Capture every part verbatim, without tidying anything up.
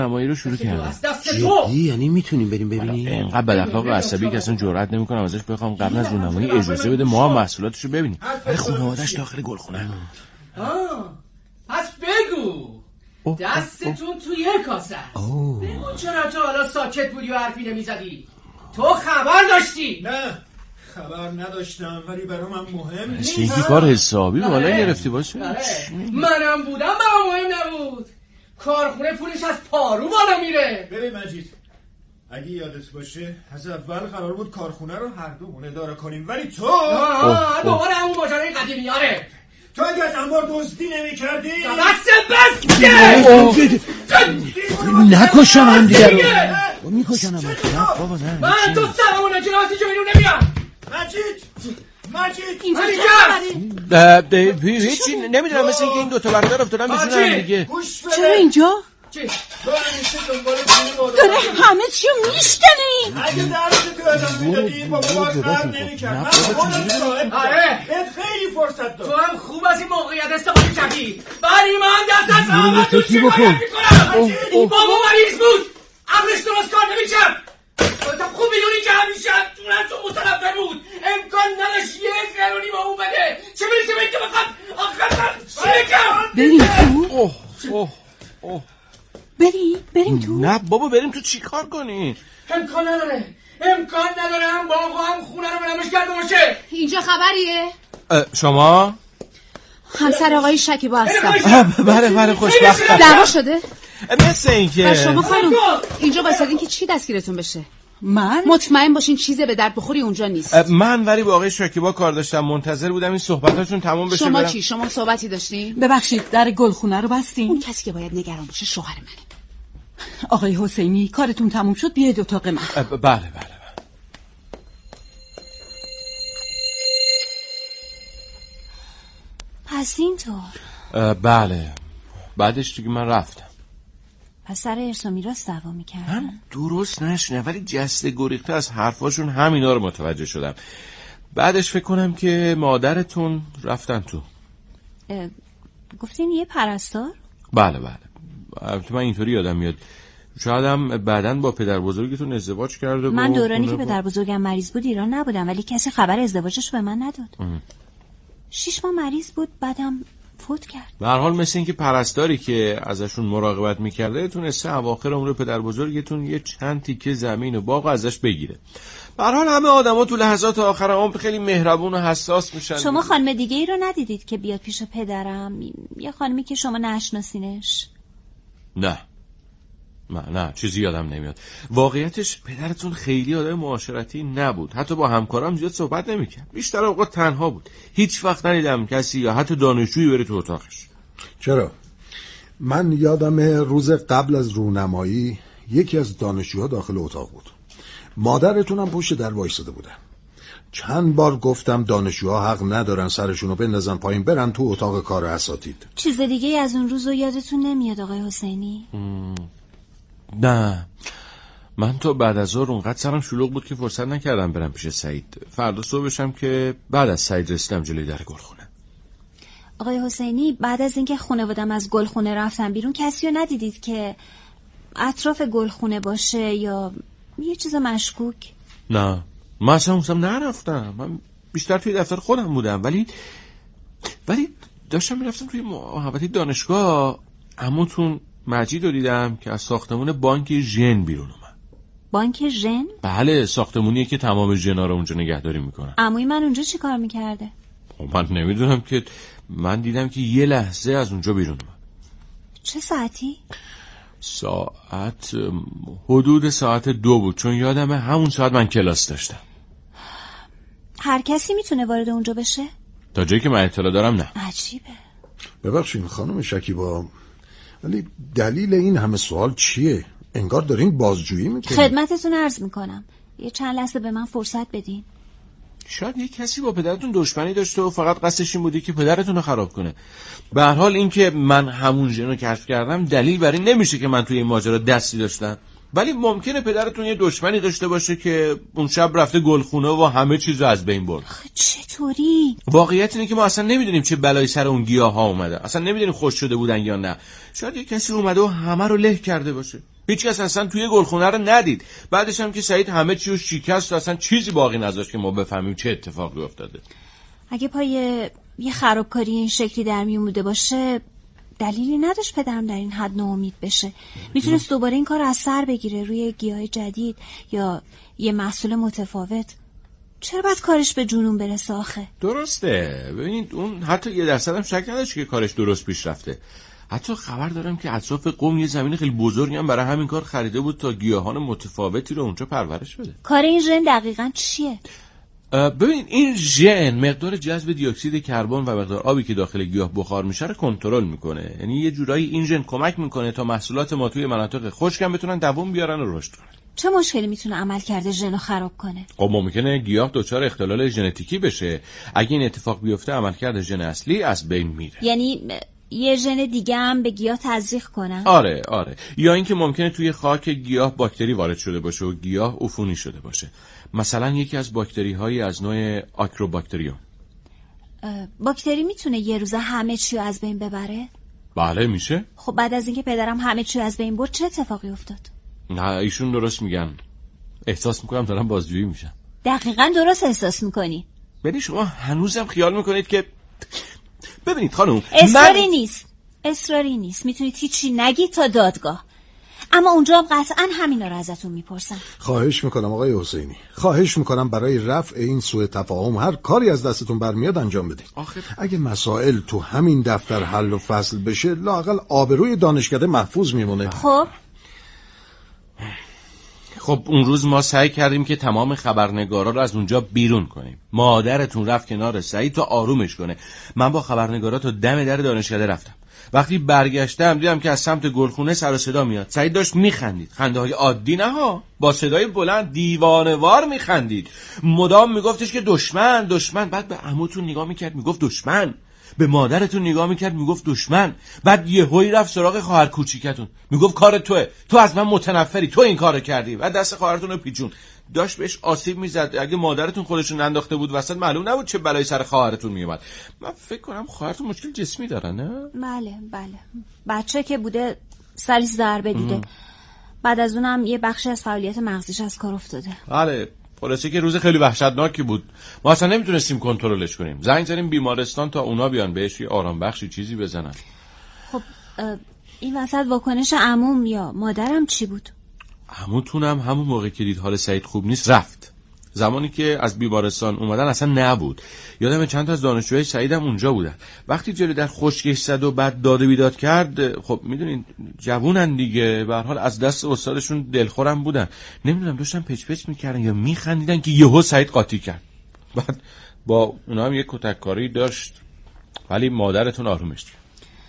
نمایی رو شروع کردم. جدی؟ یعنی میتونیم بریم ببینیم؟ اینقدر بد اخلاق و عصبی که اصلا جرئت نمیکنم ازش بخوام قبل از رونمایی اجازه بده ما هم محصولاتشو ببینیم. ولی خانواده‌اش داخل گلخونه. آه پس بگو دستتون توی کاسه. بگو چرا تو حالا ساکت بودی و حرفی نمیزدی؟ تو خبر داشتی؟ نه خبر نداشتم ولی برام هم مهم نیست. اینکه کار حسابی بالا گرفتی باشه. منم بودم برام مهم نبود. کارخونه پولش از پارو بالا میره. ببین مجید اگه یادت باشه از اول قرار بود کارخونه رو هر دومون اداره کنیم ولی تو دوباره همون ماجرای قدیمیاره. تو اگه از انبار دزدی نمی‌کردی دست بس نکشم هم دیگه رو میکشم هم نه بابا نه من تو سرمون اجراسی جو بیرون نمیام. مجید مجید اینجا هیچی نمیدونم مثل اینکه این دوتا برادر افتادن بشون هم دیگه. چرا اینجا؟ تو همیشه دنبال پول داره همه چیو میشکنه. اگه درست تو ادام میدادی با باز قرد نمیکرد. من خودم صاحب بهت خیلی فرصت داد. تو هم خوب از این موقعیت استفاده کردی. ولی من دست از همه تو چی کار میکنم؟ بابا مریض بود عقلش درست کار نمیکرد. تو خوب میدونی که همیشه جونم تو متنفر بود. امکان نداشت یه قرونی با اون بده. چه میرسه به اینکه بخواد آخر چی بکم؟ بریم تو؟ اوه اوه اوه بریم بریم تو؟ نه بابا بریم تو چی کار کنی؟ امکان نداره امکان نداره هم باقا هم خونه رو بلمش کرده باشه. اینجا خبریه؟ شما؟ همسر آقای شکیبا هستم. بله بله خوشبختم. دعوا شده؟ مثل این که شما خانم اینجا واسدین که چی دستگیرتون بشه؟ من؟ مطمئن باشین چیزی به درد بخوری اونجا نیست. من ولی با آقای شکیبا کار داشتم منتظر بودم این صحبتاشون تموم بشه. شما برم. چی؟ شما صحبتی داشتین؟ ببخشید در گلخونه رو بستین؟ اون کسی که باید نگران باشه شوهر منه. آقای حسینی کارتون تموم شد بیاید اتاق من. بله بله بله. پس اینطور؟ بله بعدش دیگه من رفتم. پس سر ارث و میراث دعوا میکردن؟ هم درست نشنه ولی جسته گریخته از حرفاشون همینا رو متوجه شدم. بعدش فکر کنم که مادرتون رفتن تو. گفتین یه پرستار؟ بله بله البته من اینطوری یادم میاد شاید هم بعدن با پدر بزرگتون ازدواج کرده. من دورانی که پدر بزرگم مریض بود ایران نبودم ولی کسی خبر ازدواجش به من نداد. ام. شش ماه مریض بود بعدم فوت کرد. به هر حال مثل این که پرستاری که ازشون مراقبت میکرده تونسته اواخر عمر پدر بزرگتون یه چند تیکه زمین و باغ ازش بگیره. به هر حال همه آدما تو لحظات آخر عمر خیلی مهربون و حساس میشن. شما خانم دیگه ای رو ندیدید که بیاد پیش پدرم؟ یه خانمی که شما نشناسینش؟ نه نه نه چیزی یادم نمیاد. واقعیتش پدرتون خیلی آدم معاشرتی نبود. حتی با همکارام زیاد صحبت نمیکرد. بیشتر اوقات تنها بود. هیچ وقت ندیدم کسی یا حتی دانشجویی بره تو اتاقش. چرا؟ من یادم روز قبل از رونمایی یکی از دانشجوها داخل اتاق بود. مادرتونم پشت در وایساده بودن. چند بار گفتم دانشجوها حق ندارن سرشونو بندازن پایین برن تو اتاق کار اساتید. چیز دیگه از اون روزو یادتون نمیاد آقای حسینی؟ م... نه من تو بعد از ظهر اونقدر سرم شلوغ بود که فرصت نکردم برم پیش سعید. فردا صبحشم که بعد از سعید رسیدم جلوی در گلخونه. آقای حسینی بعد از اینکه خانواده‌ام از گلخونه رفتن بیرون کسی رو ندیدید که اطراف گلخونه باشه یا یه چیز مشکوک؟ نه من اصلا اونجام نرفتم. من بیشتر توی دفتر خودم بودم ولی ولی داشتم میرفتم توی محوطه دانشگاه. عموتون مجید رو دیدم که از ساختمون بانک ژن بیرون اومد. بانک ژن؟ بله ساختمونیه که تمام ژنا رو اونجا نگهداری میکنن. عموی من اونجا چی کار میکرده؟ من نمیدونم که من دیدم که یه لحظه از اونجا بیرون اومد. چه ساعتی؟ ساعت حدود ساعت دو بود چون یادمه همون ساعت من کلاس داشتم. هر کسی میتونه وارد اونجا بشه؟ تا جایی که من اطلاع دارم نه. عجیبه. ببخشید خانم شکیبا ولی دلیل این همه سوال چیه؟ انگار دارین بازجویی میکنین. خدمتتون عرض میکنم یه چند لحظه به من فرصت بدین. شاید یه کسی با پدرتون دشمنی داشته و فقط قصدش این بوده که پدرتون رو خراب کنه. به هر حال این که من همون ژنو کشف کردم دلیل بر این نمیشه که من توی این ماجرا دستی داشتم. ولی ممکنه پدرتون یه دشمنی داشته باشه که اون شب رفته گلخونه و همه چیزو از بین برد. چطوری؟ واقعیت اینه که ما اصلا نمیدونیم چه بلایی سر اون گیاه ها اومده. اصلا نمیدونیم خوش شده بودن یا نه. شاید یه کسی اومده و همه رو له کرده باشه. هیچ کس اصلا توی گلخونه رو ندید. بعدش هم که سعید همه چیو شکست و اصلا چیزی باقی نذاشت که ما بفهمیم چه اتفاقی افتاده. اگه پای یه خرابکاری این شکلی در میومده باشه دلیلی نداشت پدرم در این حد ناامید بشه. میتونست دوباره این کار از سر بگیره روی گیاه جدید یا یه محصول متفاوت. چرا باید کارش به جنون برسه آخه؟ درسته. ببینید اون حتی یه درصد هم شک نداشت که کارش درست پیش رفته. حتی خبر دارم که اطراف قم یه زمین خیلی بزرگی هم برای همین کار خریده بود تا گیاهان متفاوتی رو اونجا پرورش بده. کار این ژن دقیقاً چیه؟ ببین این ژن مقدار جذب دی اکسید کربن و مقدار آبی که داخل گیاه بخار میشه رو کنترل میکنه. یعنی یه جورایی این ژن کمک میکنه تا محصولات ما توی مناطق خشک هم بتونن دوام بیارن و رشد کنن. چه مشکلی میتونه عملکرد ژن رو خراب کنه؟ خب ممکنه گیاه دچار اختلال ژنتیکی بشه. اگه این اتفاق بیفته عملکرد ژن اصلی از بین میره. یعنی یه ژن دیگه هم به گیاه تزریق کنن؟ آره آره. یا اینکه ممکنه توی خاک گیاه باکتری وارد شده باشه و گیاه عفونی شده باشه. مثلا یکی از باکتری هایی از نوع آکروباکتریوم. باکتری میتونه یه روزه همه چی رو از بین ببره؟ بله میشه. خب بعد از اینکه پدرم همه چی رو از بین برد چه اتفاقی افتاد؟ نه ایشون درست میگن. احساس میکنم دارم بازجویی میشم. دقیقاً درست احساس میکنی. ببین شما هنوزم خیال میکنید که ببینید خانم اصراری من... نیست اصراری نیست میتونید هیچی نگی تا دادگاه. اما اونجا هم قطعا همینا رو ازتون میپرسن. خواهش میکنم آقای حسینی، خواهش میکنم برای رفع این سوء تفاهم هر کاری از دستتون برمیاد انجام بدید. آخه... اگه مسائل تو همین دفتر حل و فصل بشه لااقل آبروی دانشکده محفوظ میمونه. خب خب اون روز ما سعی کردیم که تمام خبرنگارا رو از اونجا بیرون کنیم. مادرتون رفت کنار سعید تا آرومش کنه. من با خبرنگارا تا دم در دانشکده رفتم. وقتی برگشتم دیدم که از سمت گلخونه سر و صدا میاد. سعید داشت میخندید. خنده های عادی نه ها، با صدای بلند دیوانه‌وار میخندید. مدام میگفتش که دشمن دشمن. بعد به عموتون نگاه میکرد میگفت دشمن. به مادرتون نگاه میکرد میگفت دشمن. بعد یهویی رفت سراغ خواهر کوچیکتون میگفت کار توئه، تو از من متنفری، تو این کارو کردی. و دست خواهرتون رو پیچون. داشت بهش آسیب میزد. اگه مادرتون خودشون انداخته بود وسط معلوم نبود چه بلایی سر خواهرتون میومد. من فکر کنم خواهرتون مشکل جسمی داره نه؟ بله بله. بچه که بوده سریع ضربه دیده. بعد از اونم یه بخشی از فعالیت مغزیش از کار افتاده. بله. خلاصه که روز خیلی وحشتناکی بود. ما اصلا نمیتونستیم کنترلش کنیم. زنگ زدیم بیمارستان تا اونا بیان بهش یه آرام بخشی چیزی بزنن. خب این وسط واکنش عموم یا مادرم چی بود؟ عموتونم همون موقع که دید حال سعید خوب نیست رفت. زمانی که از بیمارستان اومدن اصلا نبود. یادم چند تا از دانشجوهای سعیدم اونجا بودن. وقتی جلوی در خشکش زد و بعد داد و بیداد کرد، خب میدونین جوونن دیگه، به هر حال از دست استادشون دلخورم بودن. نمیدونم داشتن پچ پچ میکردن یا میخندیدن که یهو سعید قاطی کرد. بعد با اونا هم یه کتککاری داشت. ولی مادرتون آرومش کرد.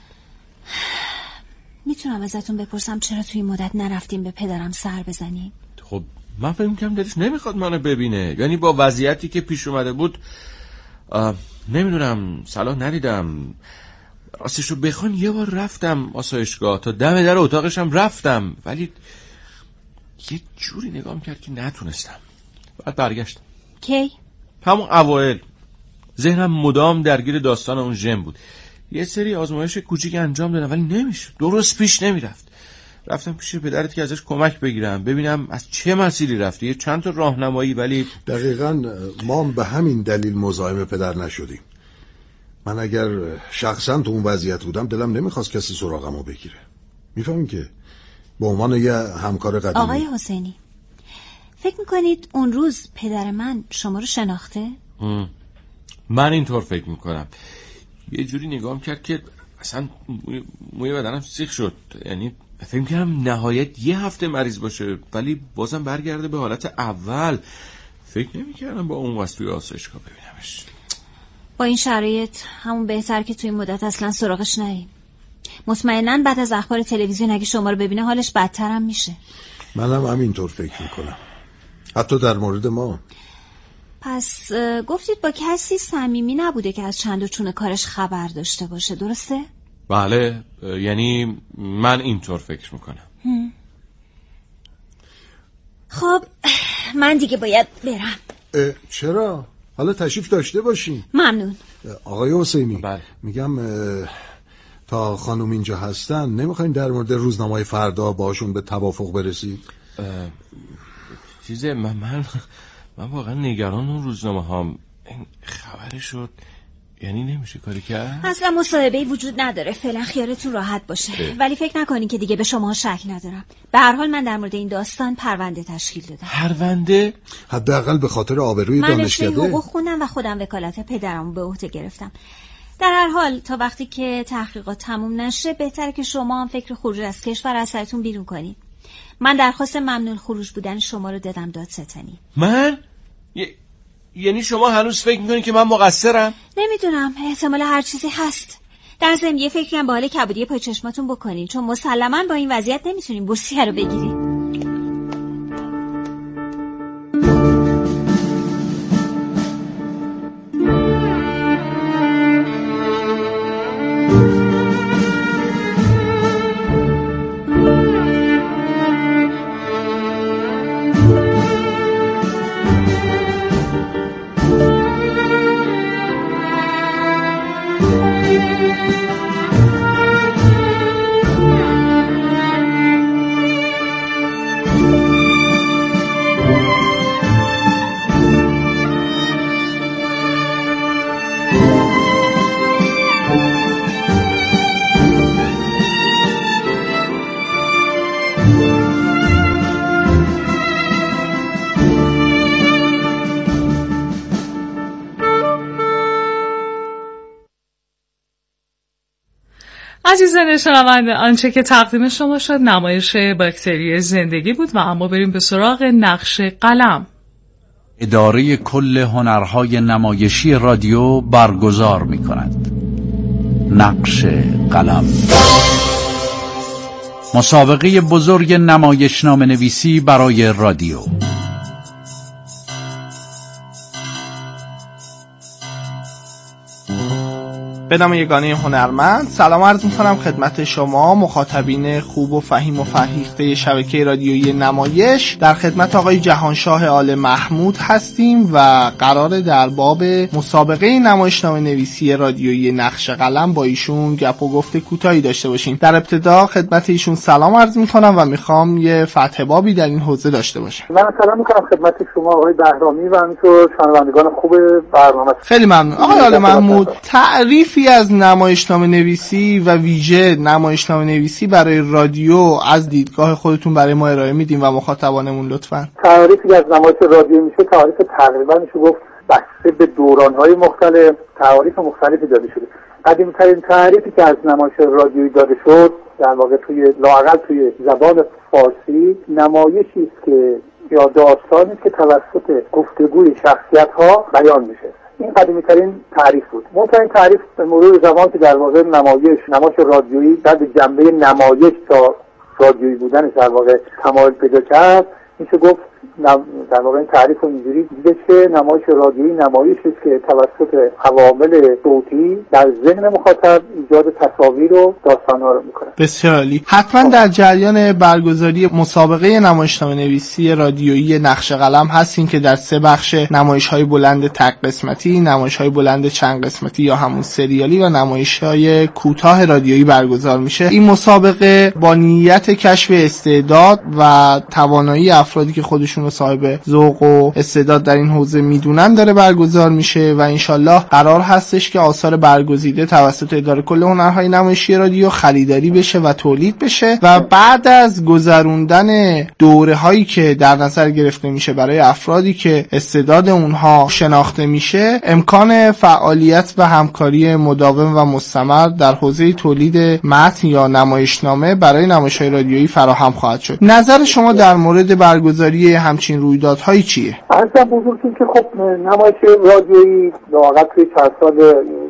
میتونم ازتون بپرسم چرا توی مدت نرفتیم به پدرم سر بزنیم؟ خب من فکر می‌کردم دلش نمیخواد منو ببینه. یعنی با وضعیتی که پیش اومده بود نمیدونم صلاح ندیدم. راستشو بخوان یه بار رفتم آسایشگاه تا دم در اتاقشم رفتم ولی یه جوری نگاه می‌کرد که نتونستم. بعد برگشتم. کی؟ همون اوایل ذهنم مدام درگیر داستان اون ژن بود. یه سری آزمایش کوچیک انجام دادم ولی نمیشه، درست پیش نمیرفت. رفتم پیش پدرت که ازش کمک بگیرم ببینم از چه مسیری رفته، یه چند تا راهنمایی. ولی دقیقاً ما به همین دلیل مزاحم پدر نشدیم. من اگر شخصا تو اون وضعیت بودم دلم نمیخواست کسی سراغمو بگیره. میفهمین که به عنوان یه همکار قدیمی. آقای حسینی فکر میکنید اون روز پدر من شما رو شناخته؟ من اینطور فکر میکنم. یه جوری نگاه کرد که اصلا موی بدنم سیخ شد. یعنی فکر کردم نهایت یه هفته مریض باشه ولی بازم برگرده به حالت اول. فکر نمی‌کردم با اون واسه توی آسایشگاه ببینمش. با این شرایط همون بهتر که توی مدت اصلا سراغش نریم. مطمئناً بعد از اخبار تلویزیون اگه شما رو ببینه حالش بدتر هم میشه. منم همینطور فکر میکنم. حتی در مورد ما. پس گفتید با کسی صمیمی نبوده که از چند و چون کارش خبر داشته باشه، درسته؟ بله، یعنی من اینطور فکر میکنم. خب من دیگه باید برم. چرا؟ حالا تشریف داشته باشین. ممنون. آقای حسینی بله. میگم تا خانم اینجا هستن نمیخواین در مورد روزنامه‌های فردا باشون به توافق برسید؟ چیزه من من من واقعا نگران اون روزنامه هام. این خبری شد یعنی نمیشه کاری کرد؟ اصلا مصاحبه‌ای وجود نداره، فعلا خیالتون راحت باشه. اه. ولی فکر نکنین که دیگه به شما شک ندارم. به هر حال من در مورد این داستان پرونده تشکیل دادم. پرونده؟ حداقل به خاطر آبروی دانشکده. من حقوق خوندم و خودم وکالت پدرمو به عهده گرفتم. در هر حال تا وقتی که تحقیقات تموم نشه بهتره که شما هم فکر خروج از کشور از سرتون بیرون کنید. من درخواست ممنوع خروج بودن شما رو دادم دادستانی. من؟ ی... یعنی شما هنوز فکر میکنید که من مقصرم؟ نمیدونم، احتمال هر چیزی هست. در ضمن یه فکری هم به حال کبودی پای چشماتون بکنین، چون مسلماً با این وضعیت نمیتونین بورسیه رو بگیرین. عزیزان شنونده، آنچه که تقدیم شما شد نمایش باکتری زندگی بود و اما بریم به سراغ نقش قلم. اداره کل هنرهای نمایشی رادیو برگزار می کند نقش قلم، مسابقه بزرگ نمایشنامه نویسی برای رادیو. به نام یگانه هنرمند سلام عرض می‌کنم خدمت شما مخاطبین خوب و فهیم و فرهیخته شبکه رادیویی نمایش. در خدمت آقای جهانشاه آل محمود هستیم و قراره در باب مسابقه نمایشنامه نویسی رادیویی نقش قلم با ایشون گپ و گفت کوتاهی داشته باشیم. در ابتدا خدمت ایشون سلام عرض می‌کنم و می‌خوام یه فتح بابی در این حوزه داشته باشم. من سلام می‌کنم خدمت شما آقای بهرامی و همینطور شنوندگان خوب برنامه. خیلی ممنون. آقای آل محمود، تعریفی از نمایشنامه نویسی و ویژه نمایشنامه نویسی برای رادیو از دیدگاه خودتون برای ما ارائه میدیم و مخاطبانمون لطفاً. تعریفی از نمایش رادیو میشه تعریف تقریبا میشه گفت بسته به دوران‌های مختلف تعریف مختلفی داده شده. قدیمی‌ترین تعریفی که از نمایش رادیویی داده شد در واقع توی لااقل توی زبان فارسی نمایشی است که یا داستانی است که توسط گفتگوی شخصیت‌ها بیان میشه. این قدیمی ترین تعریف بود. مهمترین تعریف به مرور زمان که در واقع نمایش نمایش رادیویی در جنبه نمایش تا رادیویی بودن در واقع تمایل پیدا کرد، میشه گفت در واقع این تعریف رو اینجوری دیده که نمایش رادیویی نمایشی است که توسط عوامل صوتی در ذهن مخاطب ایجاد تصاویر و داستان‌ها رو میکنه. بسیار عالی. حتما در جریان برگزاری مسابقه نمایشنامه نویسی رادیویی نقش قلم هستین که در سه بخش نمایش‌های بلند تک قسمتی، نمایش‌های بلند چند قسمتی یا همون سریالی و نمایش‌های کوتاه رادیویی برگزار میشه. این مسابقه با نیت کشف استعداد و توانایی افرادی که خودشون رو صاحب ذوق و استعداد در این حوزه میدونن داره برگزار میشه و انشالله قرار هستش که آثار برگزیده توسط اداره کل هنرهای نمایشی رادیو خریداری بشه و تولید بشه و بعد از گذروندن دوره هایی که در نظر گرفته میشه برای افرادی که استعداد اونها شناخته میشه، امکان فعالیت و همکاری مداوم و مستمر در حوزه تولید متن یا نمایشنامه برای نمایش‌های رادیویی فراهم خواهد شد. نظر شما در مورد برگزاری همچین رویدادهایی چیه؟ عرضم بزرگتون که خب نمایش رادیویی واقعا توی چند سال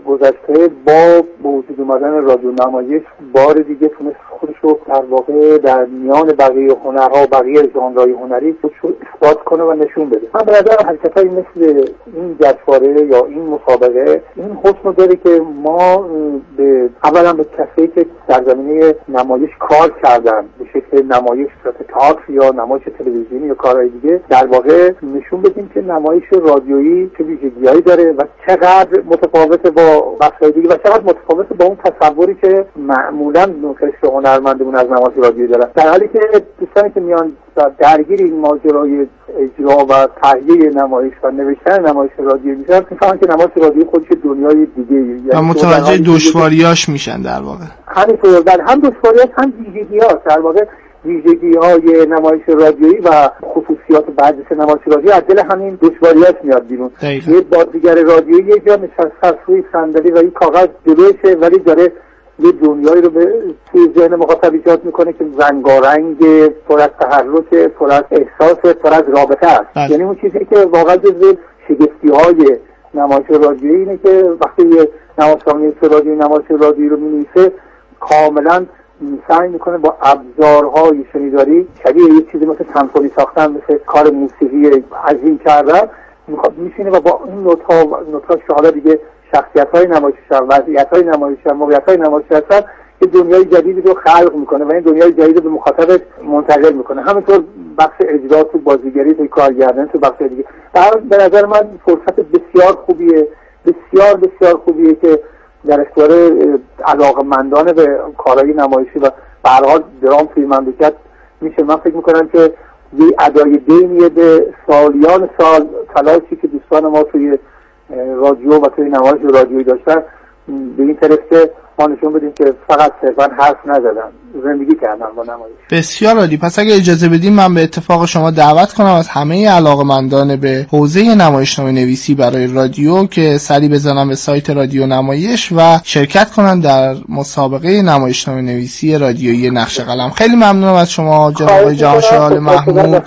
گذشته با وجود اومدن رادیو نمایش بار دیگه تونست خودش رو در واقع در میان بقیه هنرها و بقیه ژانرهای هنری خودش رو اثبات کنه و نشون بده. من به نظر حرکت‌هایی مثل این جشنواره یا این مسابقه این حسن داره که ما به اولا به کسایی که در زمینه نمایش کار کردن به شکل نمایش تئاتر یا نمایش تلویزیونی یا کارهای دیگه در واقع نشون بدیم که نمایش رادیویی چه ویژگی‌هایی داره و چقدر متفاوت با بخش‌های دیگه و چقدر متفاوت با اون تصوری که معمولاً نوکش هنرمندمون از نمایش رادیویی دارن. در حالی که دوستانی که میان درگیر این ماجرای اجرا و تهیه نمایش و نوشتن نمایش رادیویی میشن میفهمن که نمایش رادیویی خودش دنیای دیگه و متوجه دشواریاش میشن. در واقع همینطور در هم دشواریاش هم ویژگی‌هاش در واقع ویژگی‌های نمایش رادیویی و خصوصیات بعضی نمایش رادیویی از دل همین دشواریاش میاد بیرون. یه بازیگر رادیویی یه جا نشسته روی صندلی و این کاغذ جلوشه ولی داره یه دنیایی رو به توی ذهن مخاطب ایجاد میکنه که رنگارنگ، پر از تحرک، پر از احساس، پر از رابطه است. یعنی اون چیزی که واقعا جزو شگفتی‌های نمایش رادیویی اینه که وقتی یه نمایشنامه رادیویی نمایش رادیویی رو می‌نویسه کاملا سعی میکنه با ابزارهای شنیداری شبیه یه چیزی مثل سمفونی ساختن، مثل کار موسیقی عظیم کردن، میخواد میشینه و با این نوت‌ها نوت‌هاش که حالا دیگه شخصیت‌های نمایشی هستن، وضعیت‌های نمایشی هستن، موقعیت‌های نمایشی هستن، یه دنیای جدیدی رو خلق میکنه و این دنیای جدید رو به مخاطبش منتقل میکنه. همینطور بخش اجرا تو بازیگری تو کارگردانی تو بخش دیگه. به نظر من فرصت بسیار خوبیه، بسیار بسیار خوبیه که در اختیار علاقه‌مندان به کارهای نمایشی و به هر حال درام توی مملکت میشه. من فکر میکنم که یه ادای دینیه به سالیان سال تلاشی که دوستان ما توی رادیو و توی نمایش رادیویی داشتن به این طرف که ما نشون بدیم که فقط صرفا حرف نزدن، زندگی کردن با نمایش. بسیار عالی. پس اگه اجازه بدیم من به اتفاق شما دعوت کنم از همه علاقه‌مندان به حوزه نمایشنامه نویسی برای رادیو که سری بزنن به سایت رادیو نمایش و شرکت کنن در مسابقه نمایشنامه نویسی رادیویی نقش قلم. خیلی ممنونم از شما جناب آقای جهانشاه محمود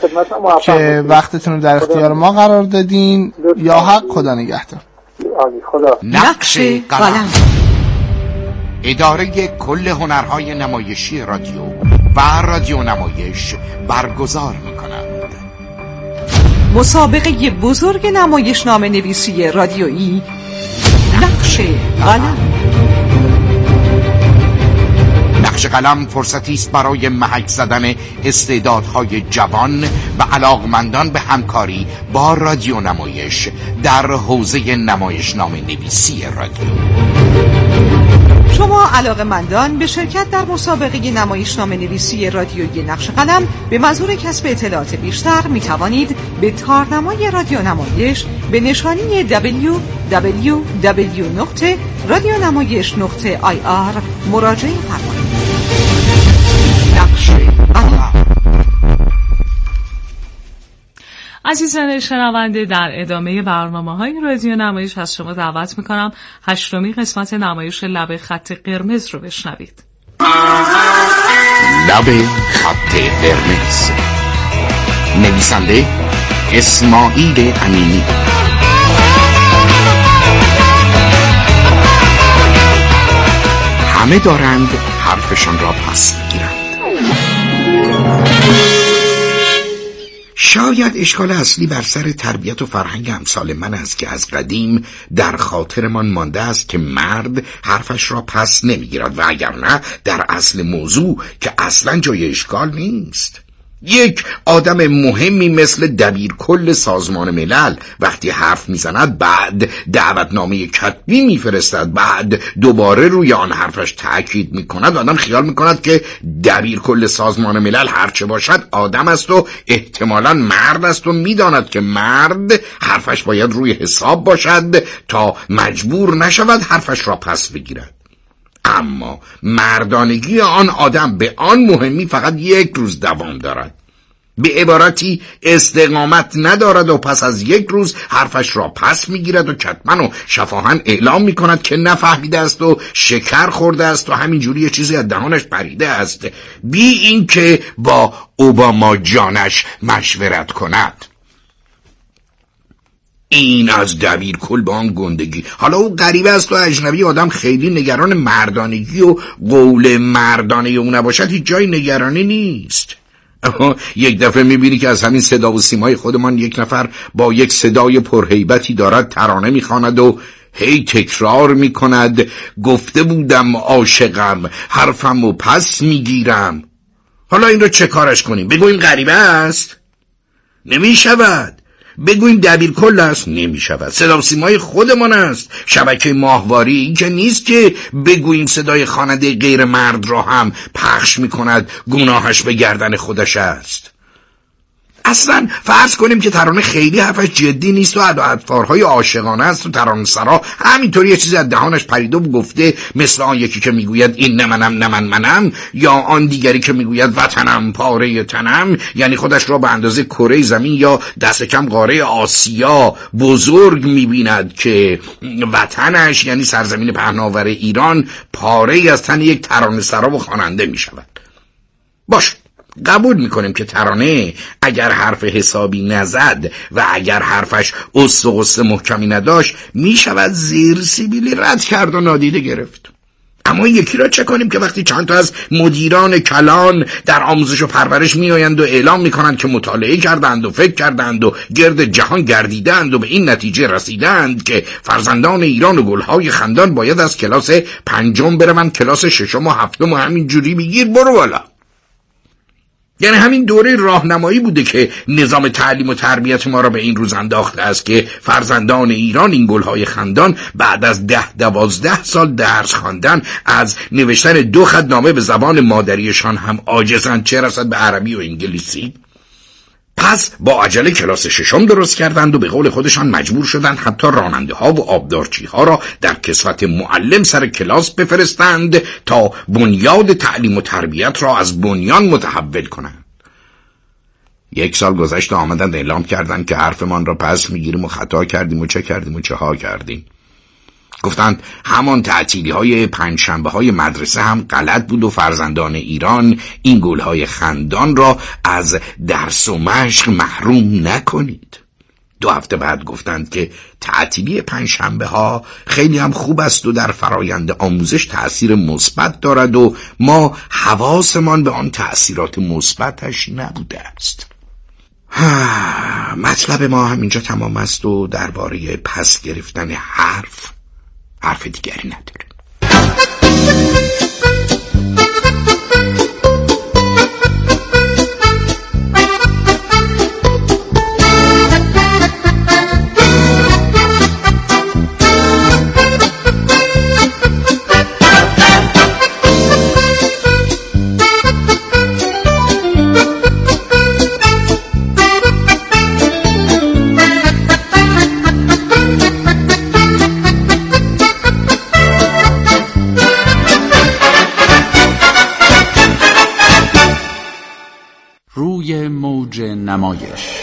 که وقتتون رو در اختیار ما قرار دادین. یا حق. خدا نگهدار. خدا. نقش قلم، اداره کل هنرهای نمایشی رادیو و رادیو نمایش برگزار می‌کند. مسابقه بزرگ نمایشنامه نویسی رادیویی نقش قلم. نقش قلم فرصتی است برای محک زدن استعدادهای جوان و علاقمندان به همکاری با رادیو نمایش در حوزه نمایشنامه نویسی رادیو. شما علاقه‌مندان به شرکت در مسابقه نمایشنامه نویسی رادیویی نقش قلم به منظور کسب اطلاعات بیشتر می توانید به تارنمای رادیو نمایش به نشانی دبلیو دبلیو دبلیو نقطه رادیو نمایش نقطه آی آر مراجعه فرمایید. نقش قلم. عزیزان شنونده، در ادامه برنامه‌های رادیو نمایش از شما دعوت می‌کنم هشتمی قسمت نمایش لب خط قرمز رو بشنوید. لب خط قرمز، نویسنده اسماعیل امینی، همه دارند حرفشان را پس می‌گیرند. شاید اشکال اصلی بر سر تربیت و فرهنگ امثال من است که از قدیم در خاطرمان مانده است که مرد حرفش را پس نمیگیرد و اگر نه در اصل موضوع که اصلا جای اشکال نیست. یک آدم مهمی مثل دبیر کل سازمان ملل وقتی حرف میزند بعد دعوتنامه کتبی میفرستد، بعد دوباره روی آن حرفش تأکید میکند، آدم خیال میکند که دبیر کل سازمان ملل هرچه باشد آدم است و احتمالاً مرد است و میداند که مرد حرفش باید روی حساب باشد تا مجبور نشود حرفش را پس بگیرد. اما مردانگی آن آدم به آن مهمی فقط یک روز دوام دارد. به عبارتی استقامت ندارد و پس از یک روز حرفش را پس میگیرد و کتمن و شفاهن اعلام میکند که نفهمیده است و شکر خورده است و همینجوری یه چیزی از دهانش پریده است بی این که با اوباما جانش مشورت کند. این از دبیر کل با آن گندگی. حالا او غریبه است و اجنبی، آدم خیلی نگران مردانگی و قول مردانه اون نباشد هیچ جای نگرانی نیست. یک دفعه میبینی که از همین صدا و سیمای خودمان یک نفر با یک صدای پرهیبتی دارد ترانه میخواند و هی تکرار میکند گفته بودم عاشقم، حرفم و پس میگیرم. حالا این رو چه کارش کنیم؟ بگوییم غریبه است؟ نمیشود. بگوییم دبیر کل است؟ نمیشود. صدا و سیمای خودمان است، شبکه ماهواری. این که نیست که بگوییم صدای خواننده غیر مرد را هم پخش میکند، گناهش به گردن خودش است. اصلا فرض کنیم که ترانه خیلی حرفش جدی نیست و ادوارهای عاشقانه است و ترانه سرا همینطوری یه چیزی از دهانش پریده و گفته، مثل آن یکی که میگوید این نه منم نه من منم، یا آن دیگری که میگوید وطنم پاره تنم، یعنی خودش را به اندازه کره زمین یا دست کم قاره آسیا بزرگ میبیند که وطنش یعنی سرزمین پهناور ایران پاره از تن یک ترانه سرا و خواننده میشود. باش، قبول میکنیم که ترانه اگر حرف حسابی نزد و اگر حرفش اس و قصه محکمی نداشت میشود زیر سیبیلی رد کرد و نادیده گرفت. اما یکی را چه کنیم که وقتی چند تا از مدیران کلان در آموزش و پرورش میآیند و اعلام میکنند که مطالعه کردند و فکر کردند و گرد جهان گردیدند و به این نتیجه رسیدند که فرزندان ایران و گلهای خندان باید از کلاس پنجم بروند کلاس ششم و هفتم و همین جوری بگیر برو بالا. یعنی همین دوره راهنمایی بوده که نظام تعلیم و تربیت ما را به این روز انداخته است که فرزندان ایران، این گلهای خندان، بعد از ده دوازده سال درس خواندن از نوشتن دو خط نامه به زبان مادریشان هم عاجزند، چه رسد به عربی و انگلیسی. پس با عجله کلاس ششم درست کردند و به قول خودشان مجبور شدند حتی راننده ها و آبدارچی ها را در کسوت معلم سر کلاس بفرستند تا بنیاد تعلیم و تربیت را از بنیان متحول کنند. یک سال گذشت و آمدند اعلام کردند که حرفمان را پس میگیریم و خطا کردیم و چه کردیم و چه ها کردیم. گفتند همان تعطیلی های پنجشنبه های مدرسه هم غلط بود و فرزندان ایران این گلهای خندان را از درس و مشق محروم نکنید. دو هفته بعد گفتند که تعطیلی پنجشنبه ها خیلی هم خوب است و در فرایند آموزش تأثیر مثبت دارد و ما حواسمان به آن تأثیرات مثبتش نبوده است. مطلب ما همینجا تمام است و درباره پس گرفتن حرف حرف دیگری نداره. روی موج نمایش.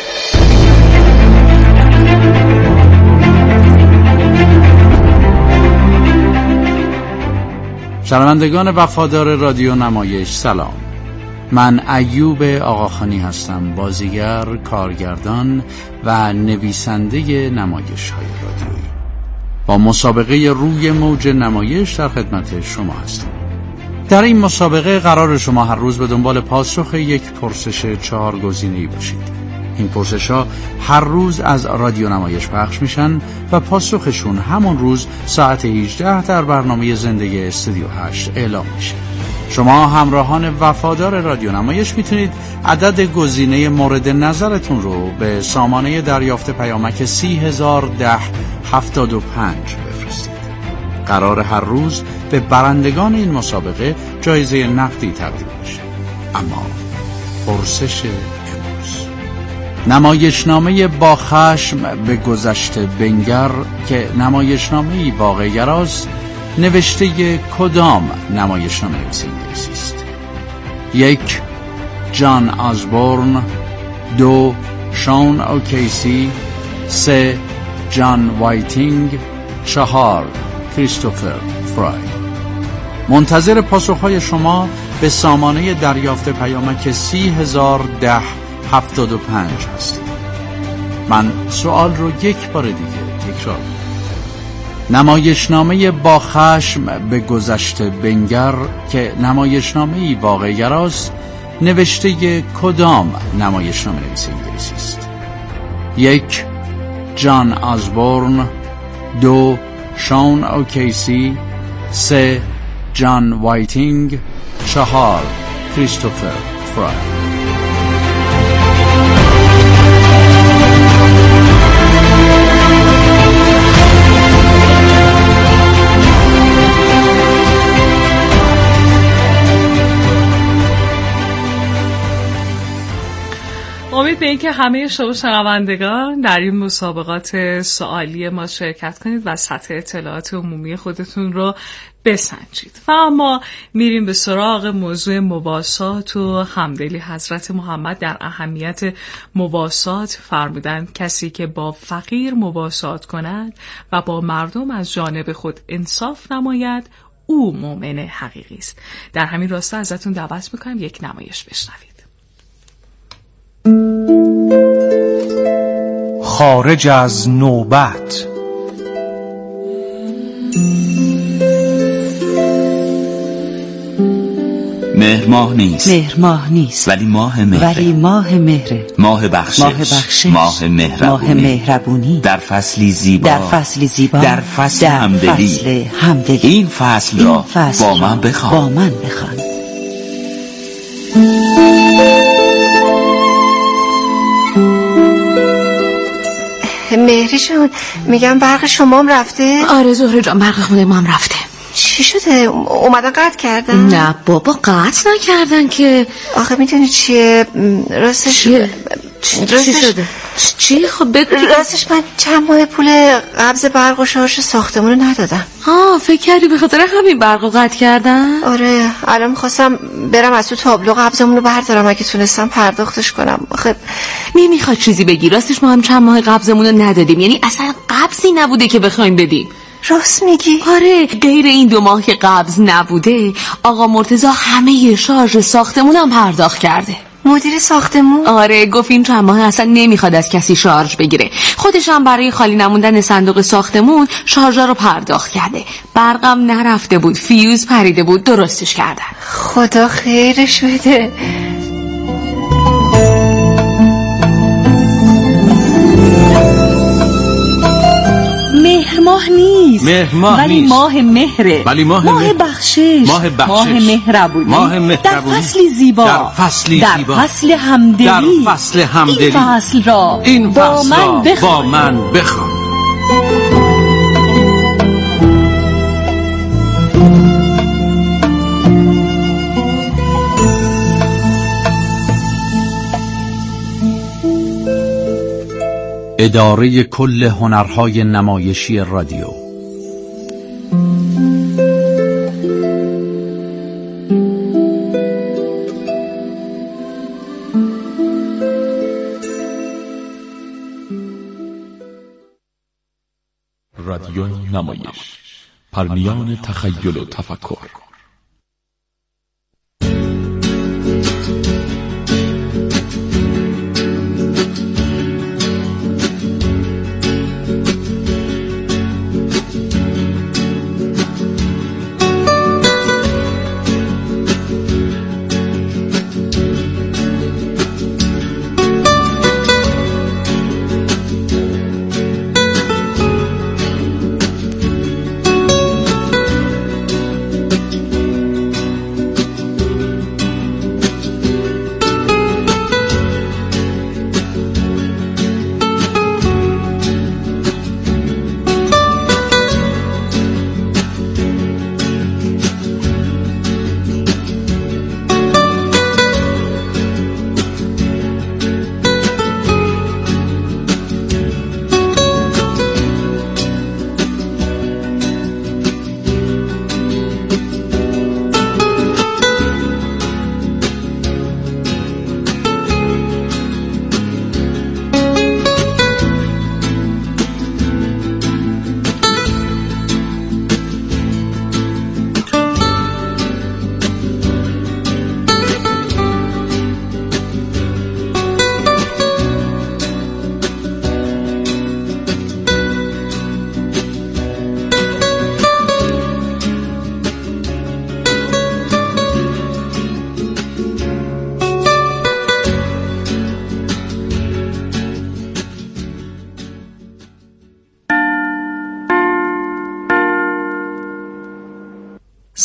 شنوندگان وفادار رادیو نمایش سلام. من ایوب آقاخانی هستم، بازیگر، کارگردان و نویسنده نمایش های رادیویی. با مسابقه روی موج نمایش در خدمت شما هستم. در این مسابقه قرار شما هر روز به دنبال پاسخ یک پرسش چهار گزینه‌ای باشید. این پرسش‌ها هر روز از رادیو نمایش پخش میشن و پاسخشون همون روز ساعت هجده در برنامه زنده استودیو هشت اعلام میشه. شما همراهان وفادار رادیو نمایش میتونید عدد گزینه مورد نظرتون رو به سامانه دریافت پیامک سی هزار ده هفتاد و پنج بفرستید. قرار هر روز به برندگان این مسابقه جایزه نقدی تقدیم بشه. اما پرسش امروز، نمایشنامه با خشم به گذشته بنگر که نمایشنامه‌ای واقع‌گراست، نوشته کدام نمایشنامه نویسی انگلیسی است؟ یک، جان آزبورن. دو، شون اوکیسی. سه، جان وایتینگ. چهار، کریستوفر فرای. منتظر پاسخهای شما به سامانه دریافت پیامک سی هزار ده هفتاد و پنج هستید. من سوال رو یک بار دیگه تکرار کنم. نمایشنامه با خشم به گذشته بنگر که نمایشنامه‌ای واقع‌گراست، نوشته کدام نمایشنامه نویس انگلیسی است؟ یک، جان آزبورن. دو، شون اوکیسی. سه، جان وایتینگ. چهار، کریستوفر فرای. امید به اینکه همه شما شنوندگان در این مسابقات سوالی ما شرکت کنید و سطح اطلاعات عمومی خودتون رو بسنجید. و اما میریم به سراغ موضوع مواسات و همدلی. حضرت محمد در اهمیت مواسات فرمودند کسی که با فقیر مواسات کند و با مردم از جانب خود انصاف نماید او مؤمن حقیقی است. در همین راستا ازتون دعوت میکنم یک نمایش بشنوید. خارج از نوبت. مهر ماه نیست مهر ماه نیست ولی ماه مهره ولی ماه مهره ماه بخشش ماه بخشش ماه مهربونی ماه مهربونی در فصلی زیبا در فصلی زیبا در فصل در همدلی فصل همدلی این فصل را این فصل با من بخوان با من بخوان. مهری جون میگم برق شما هم رفته؟ آره زهره جان برق خونه ما هم رفته. چی شده؟ اومدن قطع کردن؟ نه بابا قطع نکردن که. آخه میدونی چیه راستش چیه؟ راستش... چی شده؟ چی؟ خب بگو. راستش من چند ماه پول قبض برق و شارژ ساختمون رو ندادم. ها فکر کردی به خاطر همین برق رو قطع کردن؟ آره الان میخواستم برم از تو تابلو قبضمون رو بردارم اگه تونستم پرداختش کنم. آخه نمیخواد چیزی بگی. راستش ما هم چند ماه قبضمون رو ندادیم، یعنی اصلا قبضی نبوده که بخوایم بدیم. راست میگی؟ آره غیر این دو ماه که قبض نبوده آقا مرتضی همه شارژ ساختمون هم پرداخت کرده. مدیر ساختمون؟ آره گفت این چند ماه اصلا نمیخواد از کسی شارژ بگیره. خودش هم برای خالی نموندن صندوق ساختمون شارژا رو پرداخت کرده. برقم نرفته بود، فیوز پریده بود، درستش کردن. خدا خیرش بده. مهر ماه نیست مهر ماه ولی نیست. ماه مهره ولی ماه ماه مهر... بخشش ماه بخشش ماه مهربونی ماه مهربونی در فصلی زیبا در فصلی در زیبا فصل همدلی در فصل همدلی این فصل را این فصل با من بخوان با من بخوان. اداره کل هنرهای نمایشی رادیو. رادیو نمایش، پرنیان تخیل و تفکر.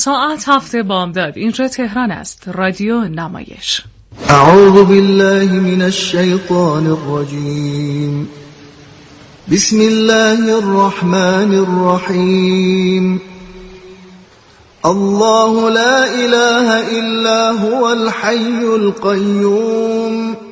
ساعت هفته بامداد. اینجا تهران است. رادیو نمایش. اعوذ بالله من الشیطان الرجیم. بسم الله الرحمن الرحیم. الله لا اله الا هو الحي القيوم